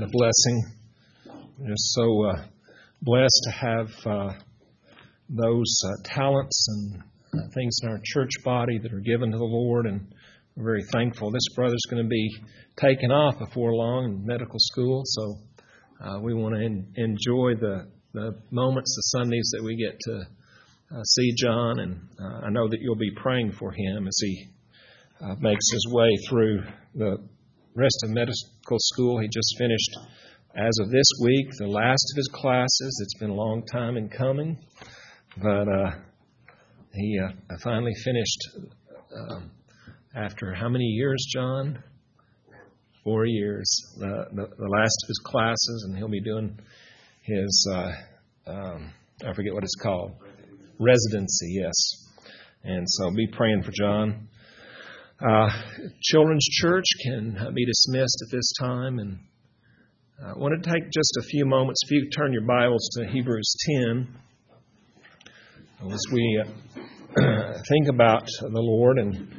blessing. We're just so blessed to have those talents and things in our church body that are given to the Lord, and we're very thankful. This brother's going to be taken off before long in medical school, so we want to enjoy the moments, the Sundays that we get to see John, and I know that you'll be praying for him as he makes his way through the rest of medical school. He just finished, as of this week, the last of his classes. It's been a long time in coming, but he finally finished after how many years, John? 4 years, the last of his classes, and he'll be doing his, I forget what it's called, residency, yes. And so be praying for John. Children's Church can be dismissed at this time, and I want to take just a few moments. If you turn your Bibles to Hebrews 10, as we think about the Lord and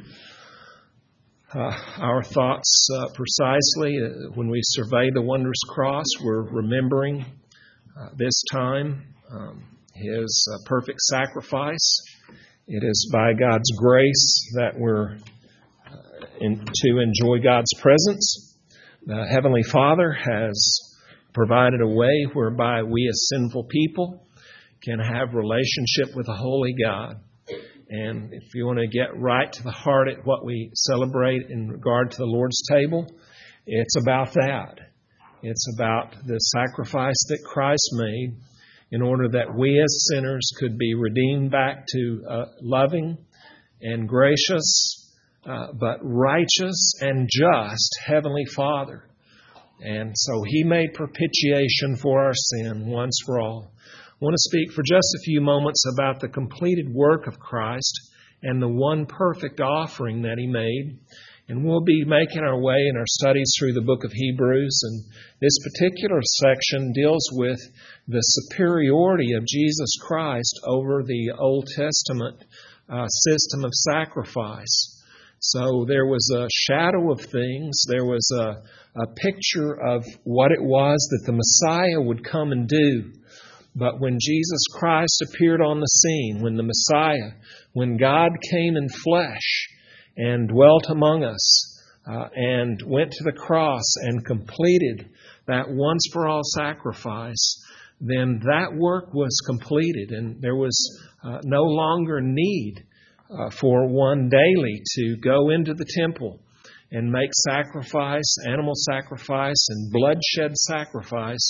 our thoughts precisely, when we survey the wondrous cross, we're remembering this time His perfect sacrifice. It is by God's grace that we're to enjoy God's presence. The Heavenly Father has provided a way whereby we as sinful people can have relationship with a holy God. And if you want to get right to the heart at what we celebrate in regard to the Lord's table, it's about that. It's about the sacrifice that Christ made in order that we as sinners could be redeemed back to a loving and gracious, but righteous and just Heavenly Father. And so He made propitiation for our sin once for all. I want to speak for just a few moments about the completed work of Christ and the one perfect offering that He made. And we'll be making our way in our studies through the book of Hebrews. And this particular section deals with the superiority of Jesus Christ over the Old Testament system of sacrifice. So there was a shadow of things. There was a picture of what it was that the Messiah would come and do. But when Jesus Christ appeared on the scene, when the Messiah, when God came in flesh and dwelt among us and went to the cross and completed that once-for-all sacrifice, then that work was completed, and there was no longer need for one daily to go into the temple and make sacrifice, animal sacrifice, and bloodshed sacrifice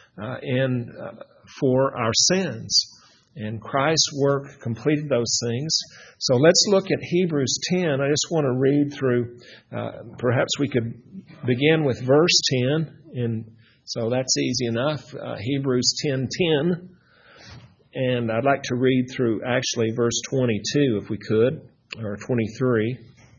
for our sins. And Christ's work completed those things. So let's look at Hebrews 10. I just want to read through, perhaps we could begin with verse 10. So that's easy enough. Hebrews 10:10. And I'd like to read through actually verse 22 if we could, or 23.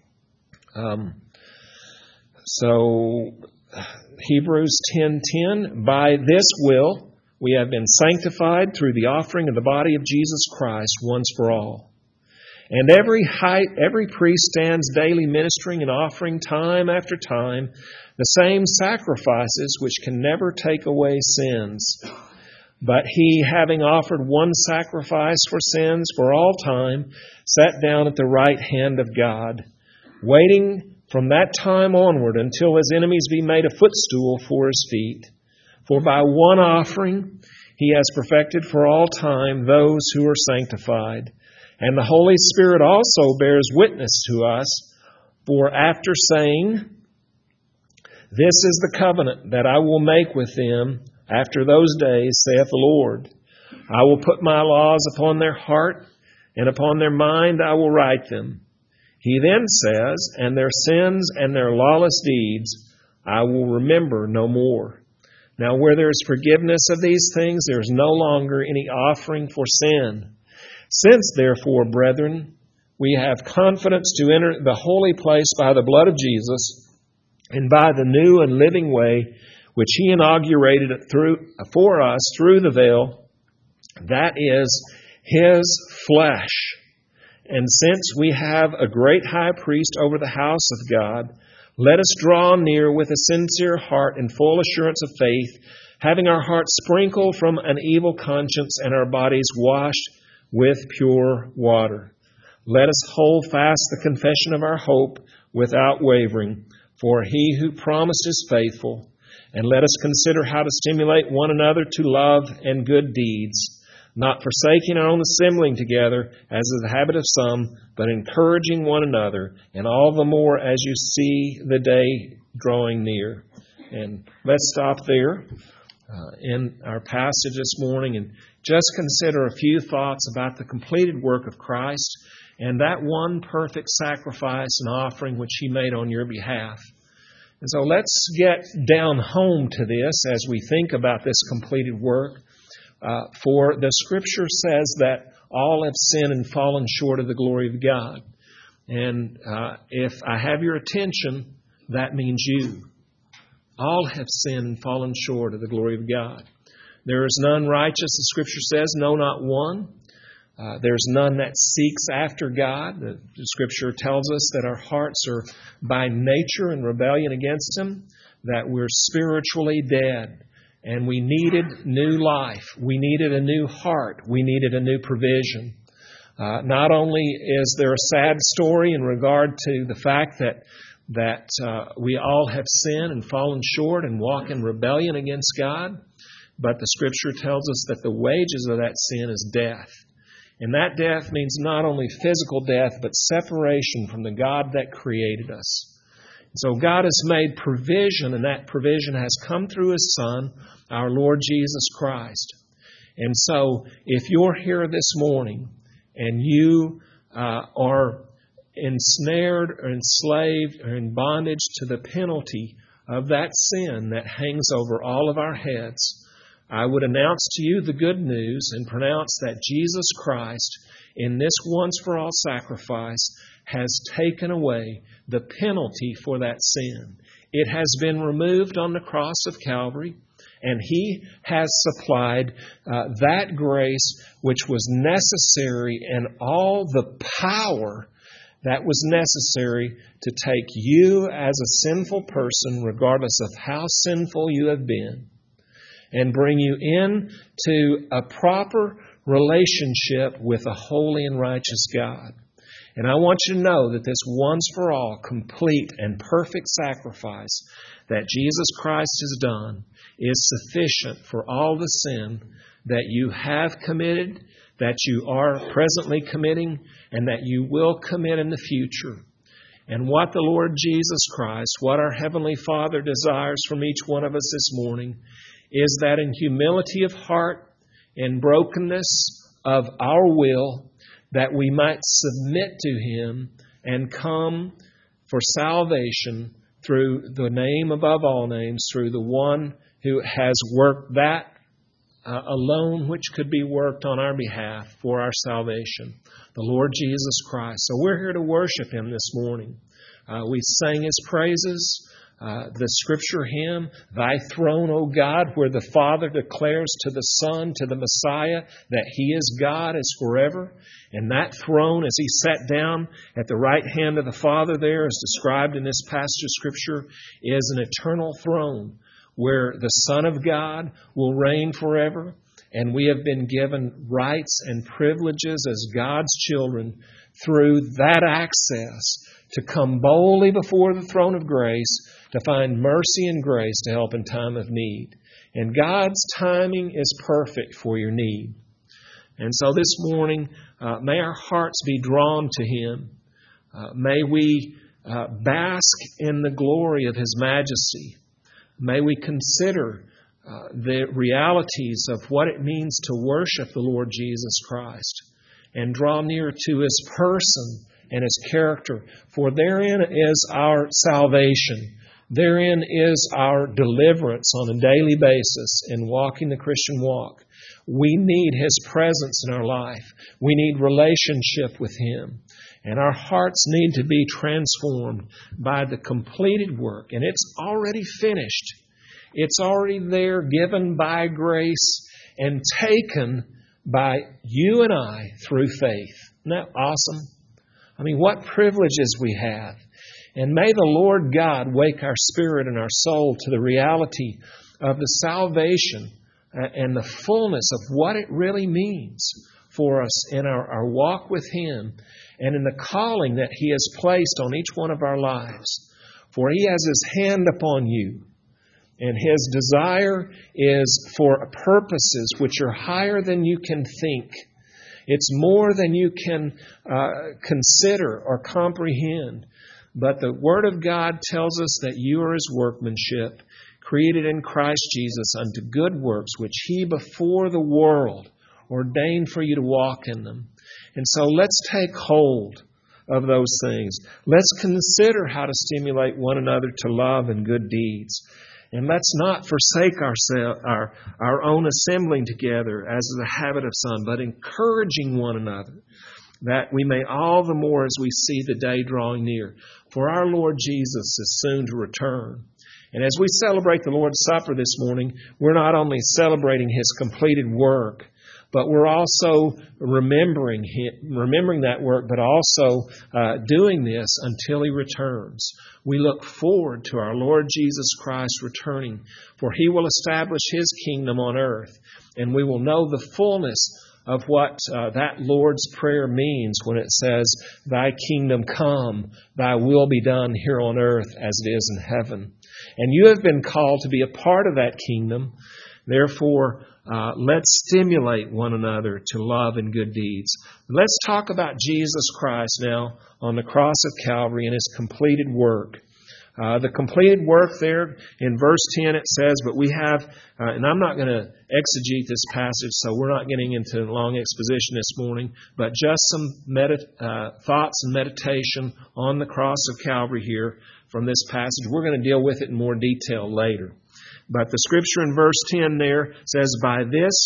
So Hebrews 10:10, by this will we have been sanctified through the offering of the body of Jesus Christ once for all. And every priest stands daily ministering and offering time after time the same sacrifices which can never take away sins. But He, having offered one sacrifice for sins for all time, sat down at the right hand of God, waiting from that time onward until His enemies be made a footstool for His feet. For by one offering He has perfected for all time those who are sanctified. And the Holy Spirit also bears witness to us, for after saying, this is the covenant that I will make with them after those days, saith the Lord. I will put my laws upon their heart, and upon their mind I will write them. He then says, and their sins and their lawless deeds I will remember no more. Now where there is forgiveness of these things, there is no longer any offering for sin. Since therefore, brethren, we have confidence to enter the holy place by the blood of Jesus, and by the new and living way which He inaugurated for us through the veil, that is His flesh. And since we have a great high priest over the house of God, Let us draw near with a sincere heart and full assurance of faith, having our hearts sprinkled from an evil conscience and our bodies washed with pure water. Let us hold fast the confession of our hope without wavering, for He who promised is faithful. And let us consider how to stimulate one another to love and good deeds, not forsaking our own assembling together, as is the habit of some, but encouraging one another, and all the more as you see the day drawing near. And let's stop there in our passage this morning and just consider a few thoughts about the completed work of Christ and that one perfect sacrifice and offering which He made on your behalf. And so let's get down home to this as we think about this completed work. For the Scripture says that all have sinned and fallen short of the glory of God. And if I have your attention, that means you. All have sinned and fallen short of the glory of God. There is none righteous, the Scripture says, no, not one. There's none that seeks after God. The Scripture tells us that our hearts are by nature in rebellion against Him, that we're spiritually dead, and we needed new life. We needed a new heart. We needed a new provision. Not only is there a sad story in regard to the fact that we all have sinned and fallen short and walk in rebellion against God, but the Scripture tells us that the wages of that sin is death. And that death means not only physical death, but separation from the God that created us. So God has made provision, and that provision has come through His Son, our Lord Jesus Christ. And so if you're here this morning and you are ensnared or enslaved or in bondage to the penalty of that sin that hangs over all of our heads, I would announce to you the good news and pronounce that Jesus Christ, in this once-for-all sacrifice, has taken away the penalty for that sin. It has been removed on the cross of Calvary, and He has supplied that grace which was necessary and all the power that was necessary to take you as a sinful person, regardless of how sinful you have been, and bring you into a proper relationship with a holy and righteous God. And I want you to know that this once-for-all, complete and perfect sacrifice that Jesus Christ has done is sufficient for all the sin that you have committed, that you are presently committing, and that you will commit in the future. And what the Lord Jesus Christ, what our Heavenly Father desires from each one of us this morning is that in humility of heart and brokenness of our will, that we might submit to Him and come for salvation through the name above all names, through the one who has worked that alone which could be worked on our behalf for our salvation, the Lord Jesus Christ. So we're here to worship Him this morning. We sang His praises. The Scripture hymn, Thy throne, O God, where the Father declares to the Son, to the Messiah, that He is God, is forever. And that throne, as He sat down at the right hand of the Father there, as described in this passage of Scripture, is an eternal throne where the Son of God will reign forever. And we have been given rights and privileges as God's children through that access to come boldly before the throne of grace to find mercy and grace to help in time of need. And God's timing is perfect for your need. And so this morning, may our hearts be drawn to Him. May we bask in the glory of His majesty. May we consider the realities of what it means to worship the Lord Jesus Christ and draw near to His person and His character. For therein is our salvation. Therein is our deliverance on a daily basis in walking the Christian walk. We need His presence in our life. We need relationship with Him. And our hearts need to be transformed by the completed work. And it's already finished. It's already there, given by grace and taken by you and I through faith. Isn't that awesome? I mean, what privileges we have. And may the Lord God wake our spirit and our soul to the reality of the salvation and the fullness of what it really means for us in our walk with Him and in the calling that He has placed on each one of our lives. For He has His hand upon you, and His desire is for purposes which are higher than you can think. It's more than you can consider or comprehend. But the Word of God tells us that you are His workmanship, created in Christ Jesus unto good works, which He before the world ordained for you to walk in them. And so let's take hold of those things. Let's consider how to stimulate one another to love and good deeds. And let's not forsake our own assembling together as is the habit of some, but encouraging one another, that we may all the more as we see the day drawing near. For our Lord Jesus is soon to return. And as we celebrate the Lord's Supper this morning, we're not only celebrating His completed work, but we're also remembering that work, but also doing this until He returns. We look forward to our Lord Jesus Christ returning, for He will establish His kingdom on earth, and we will know the fullness of what that Lord's Prayer means when it says, Thy kingdom come, Thy will be done here on earth as it is in heaven. And you have been called to be a part of that kingdom. Therefore, let's stimulate one another to love and good deeds. Let's talk about Jesus Christ now on the cross of Calvary and His completed work. The completed work there in verse 10 it says, but we have, and I'm not going to exegete this passage, so we're not getting into long exposition this morning, but just some thoughts and meditation on the cross of Calvary here from this passage. We're going to deal with it in more detail later. But the scripture in verse 10 there says, By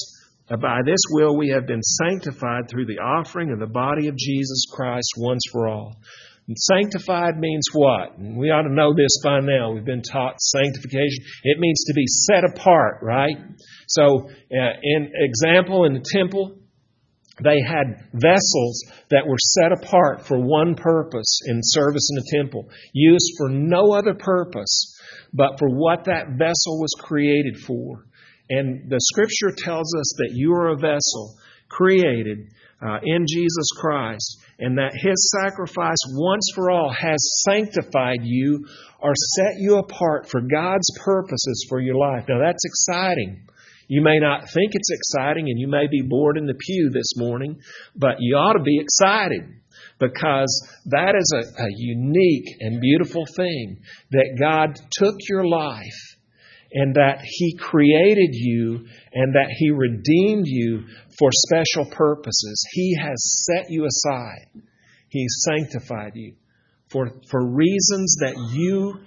this will we have been sanctified through the offering of the body of Jesus Christ once for all. And sanctified means what? And we ought to know this by now. We've been taught sanctification. It means to be set apart, right? So, in example, in the temple, they had vessels that were set apart for one purpose in service in the temple, used for no other purpose but for what that vessel was created for. And the Scripture tells us that you are a vessel created in Jesus Christ, and that His sacrifice once for all has sanctified you or set you apart for God's purposes for your life. Now that's exciting. You may not think it's exciting, and you may be bored in the pew this morning, but you ought to be excited, because that is a unique and beautiful thing, that God took your life and that He created you and that He redeemed you for special purposes. He has set you aside. He's sanctified you for reasons that you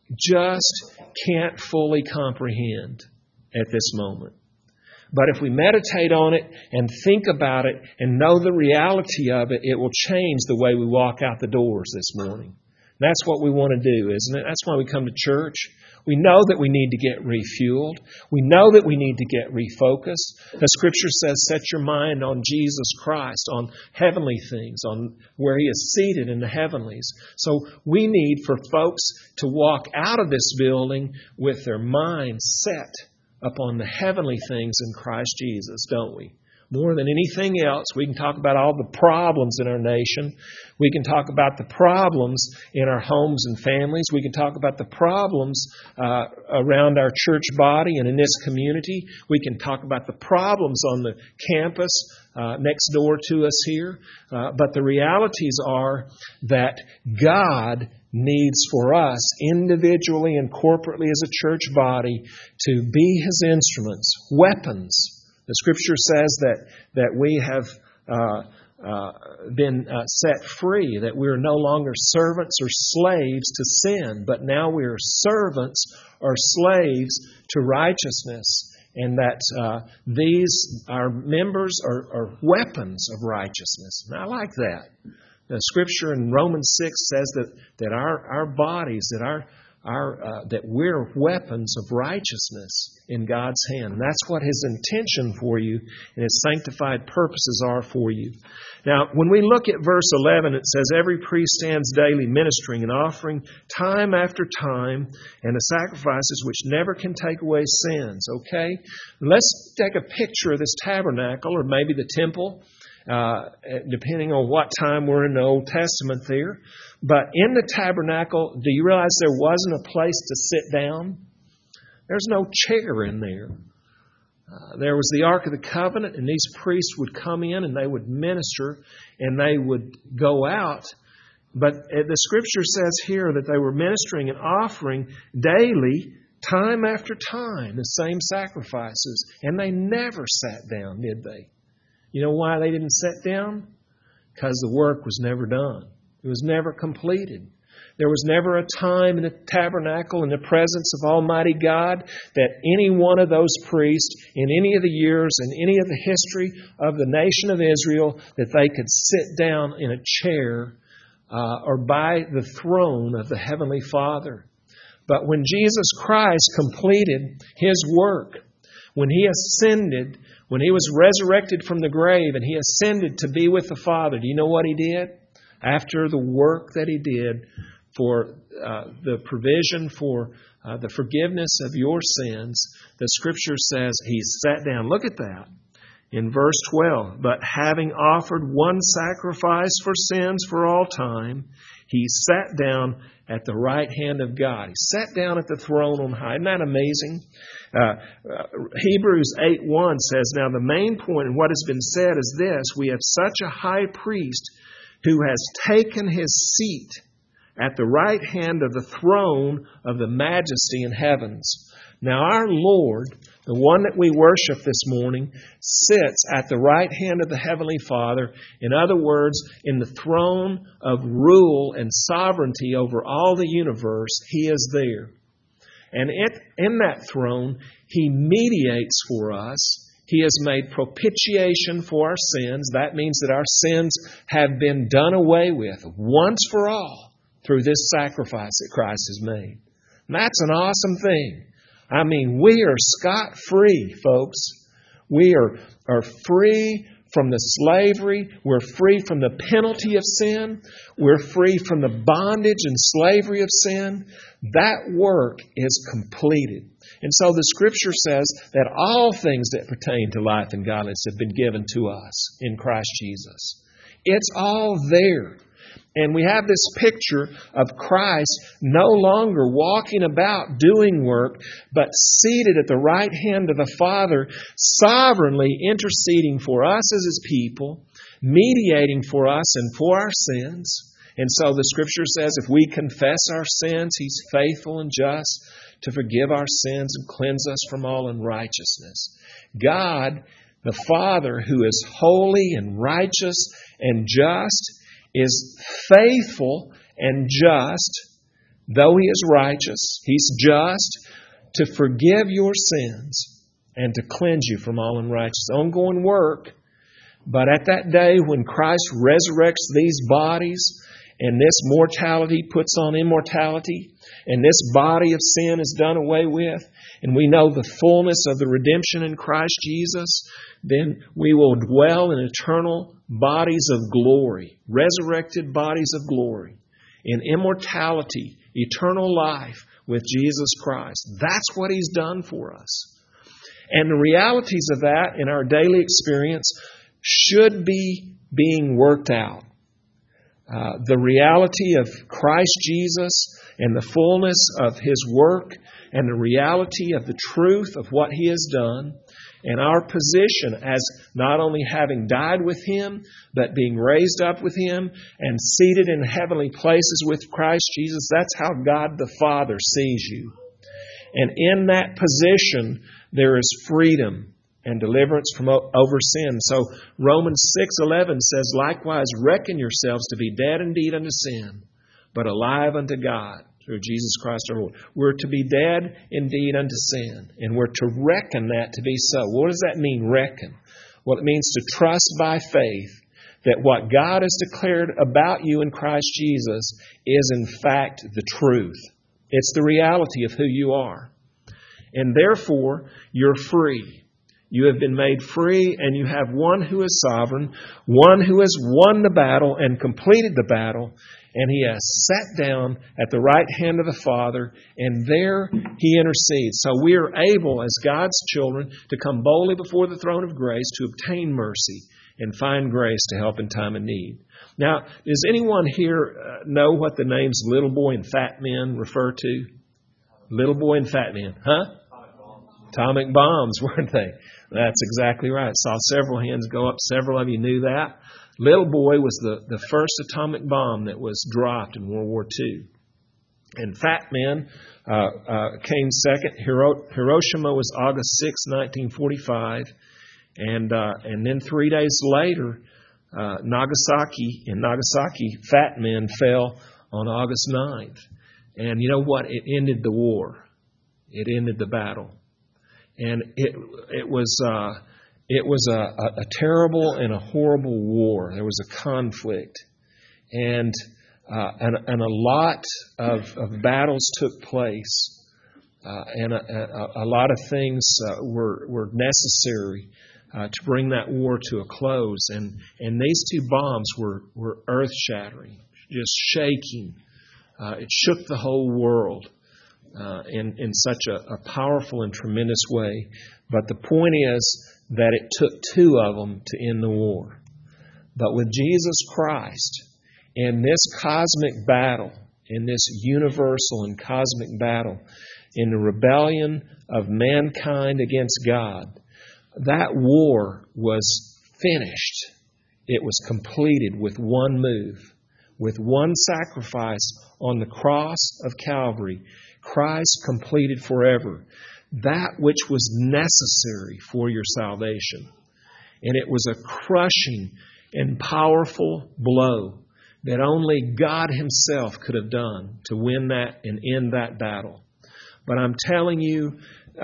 just can't fully comprehend at this moment. But if we meditate on it and think about it and know the reality of it, it will change the way we walk out the doors this morning. That's what we want to do, isn't it? That's why we come to church. We know that we need to get refueled. We know that we need to get refocused. The Scripture says, set your mind on Jesus Christ, on heavenly things, on where He is seated in the heavenlies. So we need for folks to walk out of this building with their minds set upon the heavenly things in Christ Jesus, don't we? More than anything else, we can talk about all the problems in our nation. We can talk about the problems in our homes and families. We can talk about the problems around our church body and in this community. We can talk about the problems on the campus next door to us here. But the realities are that God needs for us individually and corporately as a church body to be His instruments, weapons. The Scripture says that we have been set free, that we are no longer servants or slaves to sin, but now we are servants or slaves to righteousness, and that these, our members, are weapons of righteousness. And I like that. The Scripture in Romans 6 says that our bodies, that that we're weapons of righteousness in God's hand. And that's what His intention for you and His sanctified purposes are for you. Now, when we look at verse 11, it says, every priest stands daily ministering and offering time after time and the sacrifices which never can take away sins. Okay? Let's take a picture of this tabernacle or maybe the temple, depending on what time we're in the Old Testament there. But in the tabernacle, do you realize there wasn't a place to sit down? There's no chair in there. There was the Ark of the Covenant, and these priests would come in and they would minister and they would go out. But the Scripture says here that they were ministering and offering daily, time after time, the same sacrifices. And they never sat down, did they? You know why they didn't sit down? Because the work was never done. It was never completed. There was never a time in the tabernacle in the presence of Almighty God that any one of those priests in any of the years in any of the history of the nation of Israel that they could sit down in a chair or by the throne of the Heavenly Father. But when Jesus Christ completed His work, when He ascended, when He was resurrected from the grave and He ascended to be with the Father, do you know what He did? After the work that He did for the provision for the forgiveness of your sins, the Scripture says He sat down. Look at that in verse 12. But having offered one sacrifice for sins for all time, He sat down at the right hand of God. He sat down at the throne on high. Isn't that amazing? Hebrews 8:1 says, now the main point in what has been said is this: we have such a high priest who has taken His seat at the right hand of the throne of the majesty in heavens. Now our Lord, the one that we worship this morning, sits at the right hand of the Heavenly Father. In other words, in the throne of rule and sovereignty over all the universe, He is there. And in that throne, He mediates for us. He has made propitiation for our sins. That means that our sins have been done away with once for all through this sacrifice that Christ has made. And that's an awesome thing. I mean, we are scot-free, folks. We are free from the slavery. We're free from the penalty of sin. We're free from the bondage and slavery of sin. That work is completed. And so the Scripture says that all things that pertain to life and godliness have been given to us in Christ Jesus. It's all there. And we have this picture of Christ no longer walking about doing work, but seated at the right hand of the Father, sovereignly interceding for us as His people, mediating for us and for our sins. And so the Scripture says if we confess our sins, He's faithful and just to forgive our sins and cleanse us from all unrighteousness. God, the Father, who is holy and righteous and just, is faithful and just, though He is righteous, He's just, to forgive your sins and to cleanse you from all unrighteousness. Ongoing work. But at that day when Christ resurrects these bodies and this mortality puts on immortality and this body of sin is done away with, and we know the fullness of the redemption in Christ Jesus, then we will dwell in eternal bodies of glory, resurrected bodies of glory, in immortality, eternal life with Jesus Christ. That's what He's done for us. And the realities of that in our daily experience should be being worked out. The reality of Christ Jesus and the fullness of His work and the reality of the truth of what He has done and our position as not only having died with Him, but being raised up with Him and seated in heavenly places with Christ Jesus. That's how God the Father sees you. And in that position, there is freedom and deliverance from over sin. So Romans 6:11 says, likewise reckon yourselves to be dead indeed unto sin, but alive unto God through Jesus Christ our Lord. We're to be dead indeed unto sin, and we're to reckon that to be so. What does that mean, reckon? Well, it means to trust by faith that what God has declared about you in Christ Jesus is in fact the truth. It's the reality of who you are. And therefore, you're free. You have been made free, and you have one who is sovereign, one who has won the battle and completed the battle, and He has sat down at the right hand of the Father, and there He intercedes. So we are able, as God's children, to come boldly before the throne of grace to obtain mercy and find grace to help in time of need. Now, does anyone here know what the names Little Boy and Fat Men refer to? Little Boy and Fat Men, huh? Atomic bombs, weren't they? That's exactly right. Saw several hands go up. Several of you knew that. Little Boy was the first atomic bomb that was dropped in World War II. And Fat Men came second. Hiroshima was August 6, 1945. And then 3 days later, Nagasaki, Fat Men fell on August 9th. And you know what? It ended the war. It ended the battle. And it was a terrible and a horrible war. There was a conflict, and a lot of battles took place, and a lot of things were necessary to bring that war to a close. And these two bombs were earth shattering, just shaking. It shook the whole world. In such a powerful and tremendous way. But the point is that it took two of them to end the war. But with Jesus Christ, in this cosmic battle, in this universal and cosmic battle, in the rebellion of mankind against God, that war was finished. It was completed with one move, with one sacrifice on the cross of Calvary. Christ completed forever that which was necessary for your salvation. And it was a crushing and powerful blow that only God Himself could have done to win that and end that battle. But I'm telling you,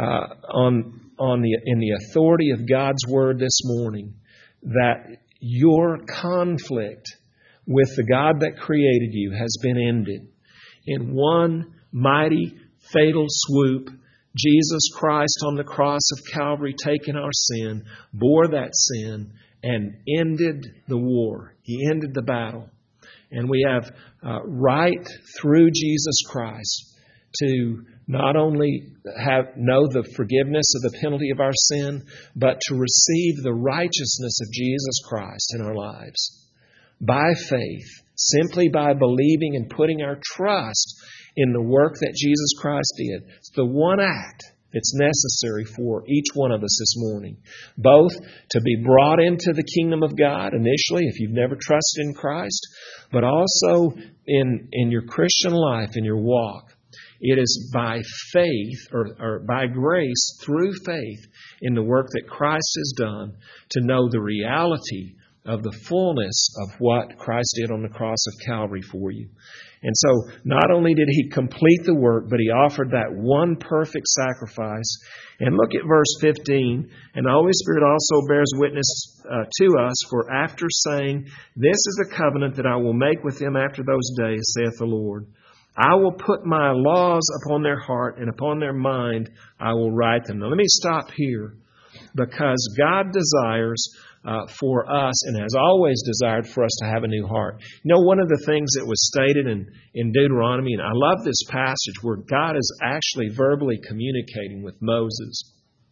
in the authority of God's Word this morning, that your conflict with the God that created you has been ended. In one mighty, fatal swoop, Jesus Christ on the cross of Calvary, taking our sin, bore that sin, and ended the war. He ended the battle. And we have right through Jesus Christ to not only know the forgiveness of the penalty of our sin, but to receive the righteousness of Jesus Christ in our lives. By faith, simply by believing and putting our trust in the work that Jesus Christ did. It's the one act that's necessary for each one of us this morning. Both to be brought into the kingdom of God initially, if you've never trusted in Christ, but also in your Christian life, in your walk. It is by faith or by grace through faith in the work that Christ has done to know the reality of the fullness of what Christ did on the cross of Calvary for you. And so not only did He complete the work, but He offered that one perfect sacrifice. And look at verse 15. And the Holy Spirit also bears witness to us, for after saying, "This is a covenant that I will make with them after those days, saith the Lord. I will put my laws upon their heart, and upon their mind I will write them." Now let me stop here, because God desires for us, and has always desired for us to have a new heart. You know, one of the things that was stated in Deuteronomy, and I love this passage where God is actually verbally communicating with Moses.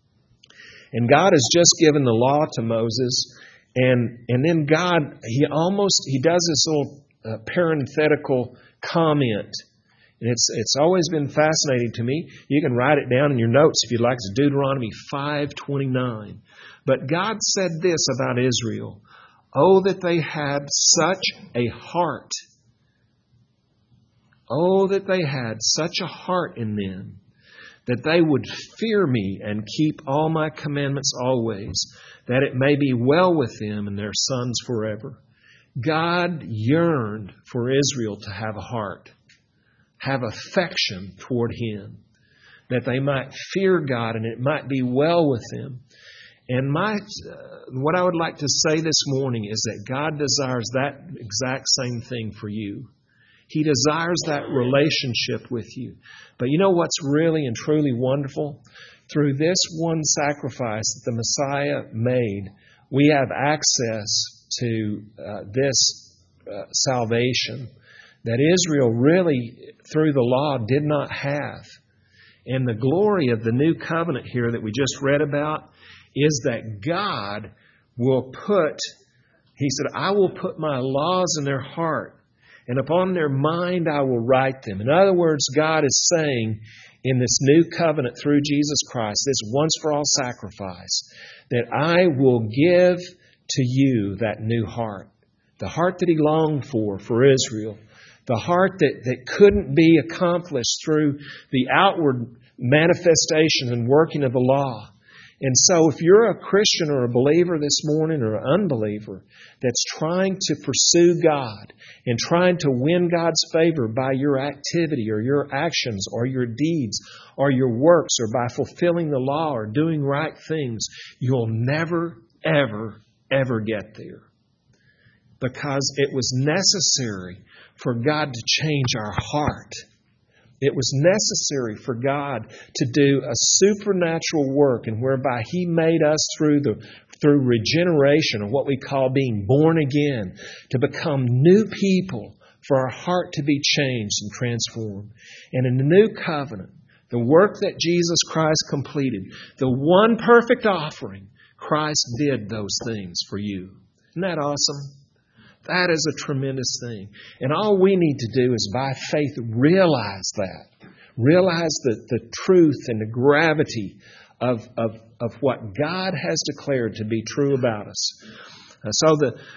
And God has just given the law to Moses, and then God, He does this little parenthetical comment. And it's always been fascinating to me. You can write it down in your notes if you'd like. It's Deuteronomy 5:29. But God said this about Israel: "Oh, that they had such a heart. Oh, that they had such a heart in them, that they would fear me and keep all my commandments always, that it may be well with them and their sons forever." God yearned for Israel to have a heart, have affection toward Him, that they might fear God and it might be well with them. And what I would like to say this morning is that God desires that exact same thing for you. He desires that relationship with you. But you know what's really and truly wonderful? Through this one sacrifice that the Messiah made, we have access to this salvation that Israel really, through the law, did not have. And the glory of the new covenant here that we just read about is that God will put, He said, I will put my laws in their heart, and upon their mind I will write them. In other words, God is saying in this new covenant through Jesus Christ, this once for all sacrifice, that I will give to you that new heart. The heart that He longed for Israel. The heart that couldn't be accomplished through the outward manifestation and working of the law. And so if you're a Christian or a believer this morning or an unbeliever that's trying to pursue God and trying to win God's favor by your activity or your actions or your deeds or your works or by fulfilling the law or doing right things, you'll never, ever, ever get there. Because it was necessary for God to change our heart. It was necessary for God to do a supernatural work, and whereby He made us through regeneration, or what we call being born again, to become new people, for our heart to be changed and transformed. And in the new covenant, the work that Jesus Christ completed, the one perfect offering, Christ did those things for you. Isn't that awesome? That is a tremendous thing. And all we need to do is by faith realize that. Realize the truth and the gravity of what God has declared to be true about us. So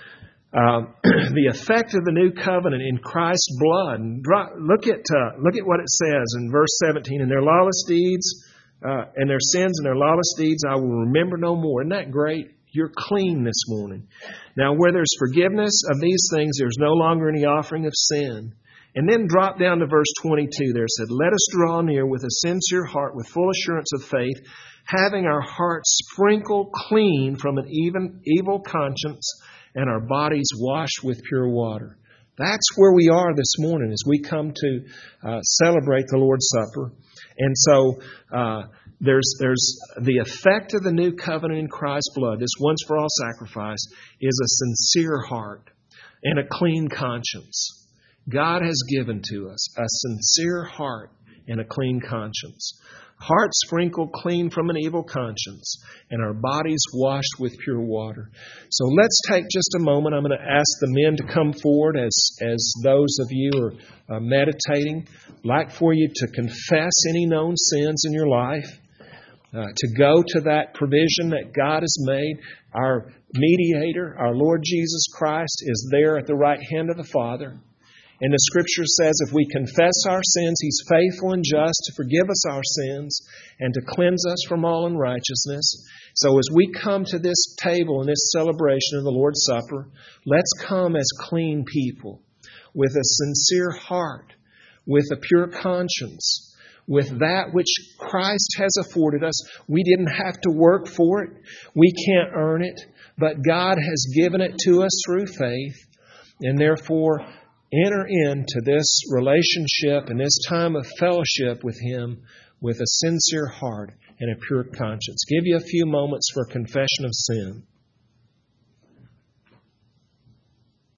the effect of the new covenant in Christ's blood. Look at what it says in verse 17. And their lawless deeds and their sins and their lawless deeds I will remember no more. Isn't that great? You're clean this morning. Now, where there's forgiveness of these things, there's no longer any offering of sin. And then drop down to verse 22 there. It said, let us draw near with a sincere heart, with full assurance of faith, having our hearts sprinkled clean from an evil conscience and our bodies washed with pure water. That's where we are this morning as we come to celebrate the Lord's Supper. And so there's the effect of the new covenant in Christ's blood, this once for all sacrifice, is a sincere heart and a clean conscience. God has given to us a sincere heart and a clean conscience. Heart sprinkled clean from an evil conscience, and our bodies washed with pure water. So let's take just a moment. I'm going to ask the men to come forward as those of you are meditating. I'd like for you to confess any known sins in your life, to go to that provision that God has made. Our mediator, our Lord Jesus Christ, is there at the right hand of the Father. And the Scripture says if we confess our sins, He's faithful and just to forgive us our sins and to cleanse us from all unrighteousness. So as we come to this table in this celebration of the Lord's Supper, let's come as clean people with a sincere heart, with a pure conscience, with that which Christ has afforded us. We didn't have to work for it. We can't earn it, but God has given it to us through faith, and therefore enter into this relationship and this time of fellowship with Him with a sincere heart and a pure conscience. Give you a few moments for confession of sin.